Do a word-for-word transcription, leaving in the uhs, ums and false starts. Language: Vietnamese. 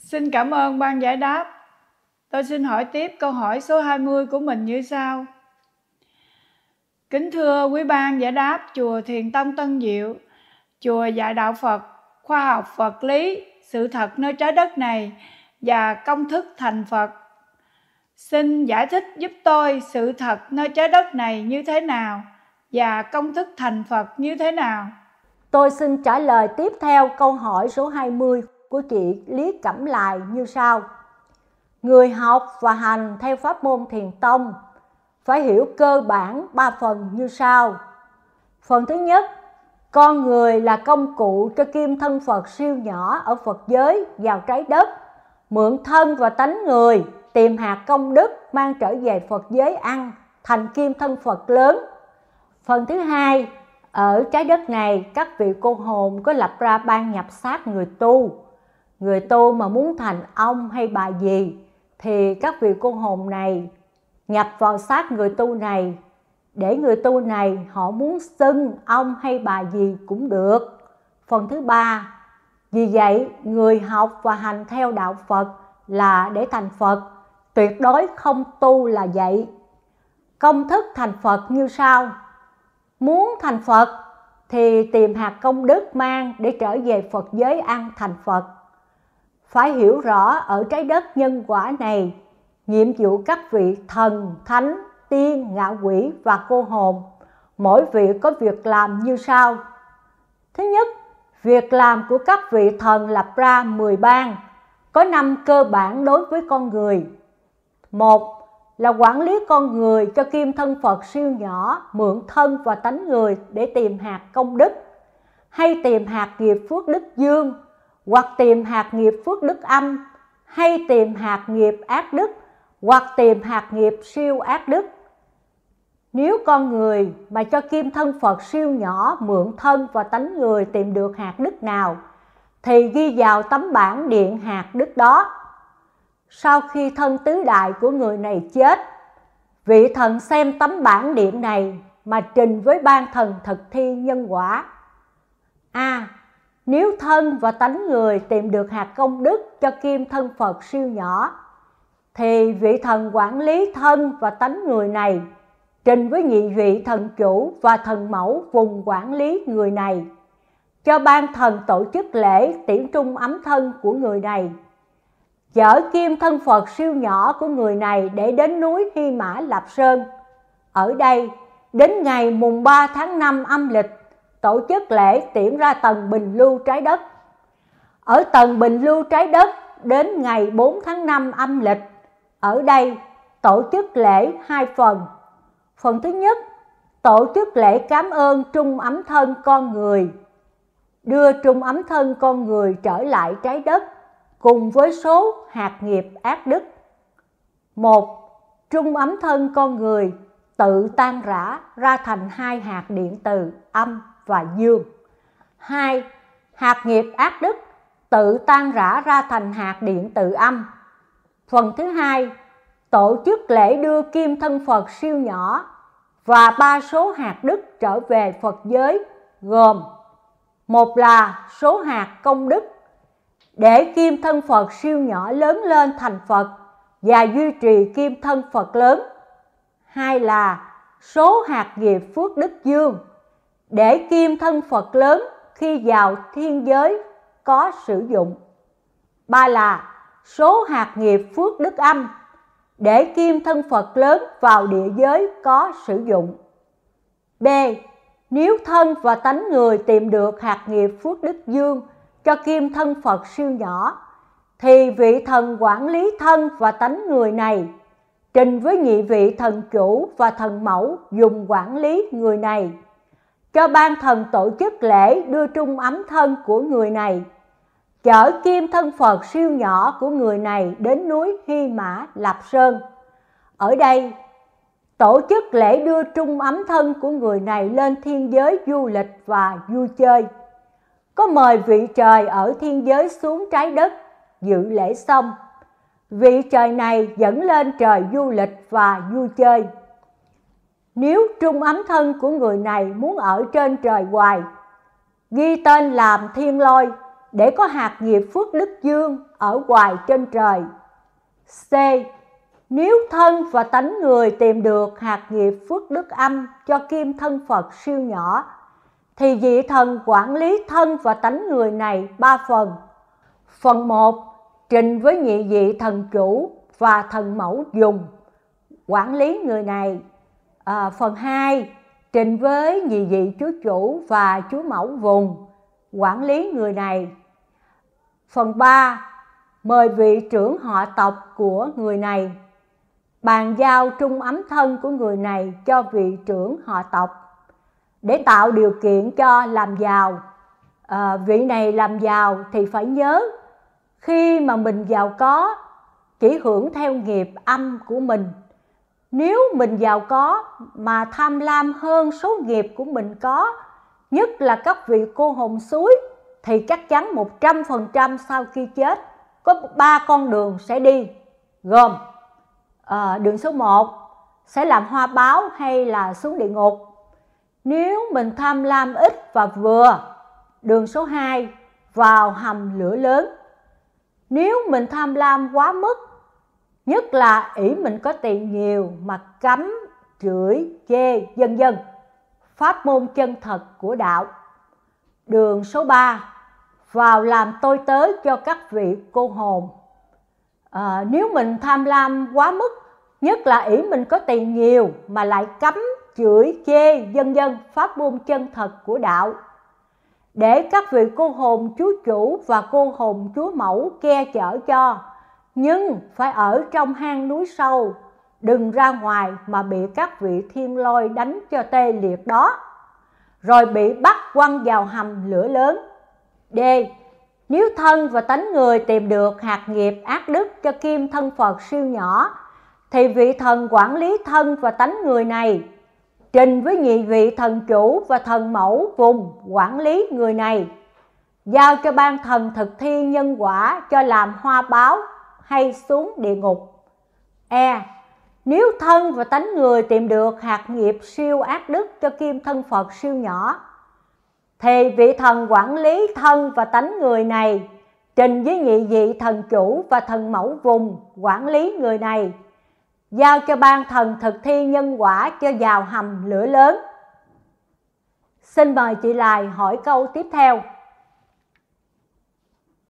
Xin cảm ơn ban giải đáp. Tôi xin hỏi tiếp câu hỏi số hai mươi của mình như sau. Kính thưa quý ban giải đáp chùa Thiền Tông Tân Diệu, chùa dạy đạo Phật, khoa học vật lý, sự thật nơi trái đất này và công thức thành Phật. Xin giải thích giúp tôi sự thật nơi trái đất này như thế nào và công thức thành Phật như thế nào? Tôi xin trả lời tiếp theo câu hỏi số hai mươi của chị Lý Cẩm Lài như sau. Người học và hành theo pháp môn Thiền Tông phải hiểu cơ bản ba phần như sau. Phần thứ nhất, con người là công cụ cho kim thân Phật siêu nhỏ ở Phật giới vào trái đất, mượn thân và tánh người, tìm hạt công đức mang trở về Phật giới ăn, thành kim thân Phật lớn. Phần thứ hai, ở trái đất này các vị cô hồn có lập ra ban nhập xác người tu. Người tu mà muốn thành ông hay bà gì thì các vị cô hồn này nhập vào xác người tu này, để người tu này họ muốn xưng ông hay bà gì cũng được. Phần thứ ba, vì vậy người học và hành theo đạo Phật là để thành Phật, tuyệt đối không tu là vậy. Công thức thành Phật như sau. Muốn thành Phật thì tìm hạt công đức mang để trở về Phật giới ăn thành Phật. Phải hiểu rõ ở trái đất nhân quả này, nhiệm vụ các vị thần, thánh, tiên, ngạ quỷ và cô hồn, mỗi vị có việc làm như sau. Thứ nhất, việc làm của các vị thần lập ra mười ban, có năm cơ bản đối với con người. Một là quản lý con người cho kim thân Phật siêu nhỏ, mượn thân và tánh người để tìm hạt công đức, hay tìm hạt nghiệp phước đức dương, hoặc tìm hạt nghiệp phước đức âm, hay tìm hạt nghiệp ác đức, hoặc tìm hạt nghiệp siêu ác đức. Nếu con người mà cho kim thân Phật siêu nhỏ mượn thân và tánh người tìm được hạt đức nào thì ghi vào tấm bảng điện hạt đức đó. Sau khi thân tứ đại của người này chết, vị thần xem tấm bảng điện này mà trình với ban thần thực thi nhân quả. A. Nếu thân và tánh người tìm được hạt công đức cho kim thân Phật siêu nhỏ thì vị thần quản lý thân và tánh người này trình với nhị vị thần chủ và thần mẫu vùng quản lý người này, cho ban thần tổ chức lễ tiễn trung ấm thân của người này, chở kim thân Phật siêu nhỏ của người này để đến núi Hy Mã Lạp Sơn. Ở đây, đến ngày mùng ba tháng năm âm lịch, tổ chức lễ tiễn ra tầng bình lưu trái đất. Ở tầng bình lưu trái đất đến ngày bốn tháng năm âm lịch, ở đây tổ chức lễ hai phần. Phần thứ nhất, tổ chức lễ cảm ơn trung ấm thân con người, đưa trung ấm thân con người trở lại trái đất cùng với số hạt nghiệp ác đức. Một, trung ấm thân con người tự tan rã ra thành hai hạt điện từ âm và dương. Hai, hạt nghiệp ác đức tự tan rã ra thành hạt điện từ âm. Phần thứ hai, tổ chức lễ đưa kim thân Phật siêu nhỏ và ba số hạt đức trở về Phật giới, gồm một là số hạt công đức để kim thân Phật siêu nhỏ lớn lên thành Phật và duy trì kim thân Phật lớn. Hai là số hạt nghiệp phước đức dương để kim thân Phật lớn khi vào thiên giới có sử dụng. Ba là số hạt nghiệp phước đức âm để kim thân Phật lớn vào địa giới có sử dụng. B. Nếu thân và tánh người tìm được hạt nghiệp phước đức dương cho kim thân Phật siêu nhỏ thì vị thần quản lý thân và tánh người này trình với nhị vị thần chủ và thần mẫu dùng quản lý người này, cho ban thần tổ chức lễ đưa trung ấm thân của người này, chở kim thân Phật siêu nhỏ của người này đến núi Hy Mã Lạp Sơn. Ở đây, tổ chức lễ đưa trung ấm thân của người này lên thiên giới du lịch và vui chơi. Có mời vị trời ở thiên giới xuống trái đất dự lễ xong. Vị trời này dẫn lên trời du lịch và vui chơi. Nếu trung ấm thân của người này muốn ở trên trời hoài, ghi tên làm thiên lôi, để có hạt nghiệp phước đức dương ở hoài trên trời. C. Nếu thân và tánh người tìm được hạt nghiệp phước đức âm cho kim thân Phật siêu nhỏ, thì vị thần quản lý thân và tánh người này ba phần. Phần một, trình với nhị vị thần chủ và thần mẫu dùng, quản lý người này. À, phần hai, trình với nhị vị chúa chủ và chúa mẫu vùng, quản lý người này. Phần ba, mời vị trưởng họ tộc của người này, bàn giao trung ấm thân của người này cho vị trưởng họ tộc để tạo điều kiện cho làm giàu. À, vị này làm giàu thì phải nhớ, khi mà mình giàu có chỉ hưởng theo nghiệp âm của mình. Nếu mình giàu có mà tham lam hơn số nghiệp của mình có, nhất là các vị cô hồn suối, thì chắc chắn một trăm phần trăm sau khi chết có ba con đường sẽ đi, gồm à, đường số một sẽ làm hoa báo hay là xuống địa ngục. Nếu mình tham lam ít và vừa, đường số hai vào hầm lửa lớn. Nếu mình tham lam quá mức, nhất là ỷ mình có tiền nhiều mà cấm, chửi, chê, vân vân, pháp môn chân thật của đạo. Đường số ba vào làm tôi tớ cho các vị cô hồn. À, nếu mình tham lam quá mức, nhất là ỷ mình có tiền nhiều mà lại cấm, chửi, chê, vân vân, pháp môn chân thật của đạo, để các vị cô hồn chúa chủ và cô hồn chúa mẫu che chở cho, nhưng phải ở trong hang núi sâu, đừng ra ngoài mà bị các vị thiên lôi đánh cho tê liệt đó, rồi bị bắt quăng vào hầm lửa lớn. D. Nếu thân và tánh người tìm được hạt nghiệp ác đức cho kim thân Phật siêu nhỏ, thì vị thần quản lý thân và tánh người này trình với nhị vị thần chủ và thần mẫu vùng quản lý người này, giao cho ban thần thực thi nhân quả cho làm hoa báo hay xuống địa ngục. E. Nếu thân và tánh người tìm được hạt nghiệp siêu ác đức cho kim thân Phật siêu nhỏ, thì vị thần quản lý thân và tánh người này trình với nhị vị thần chủ và thần mẫu vùng quản lý người này, giao cho ban thần thực thi nhân quả cho vào hầm lửa lớn. Xin mời chị Lài hỏi câu tiếp theo.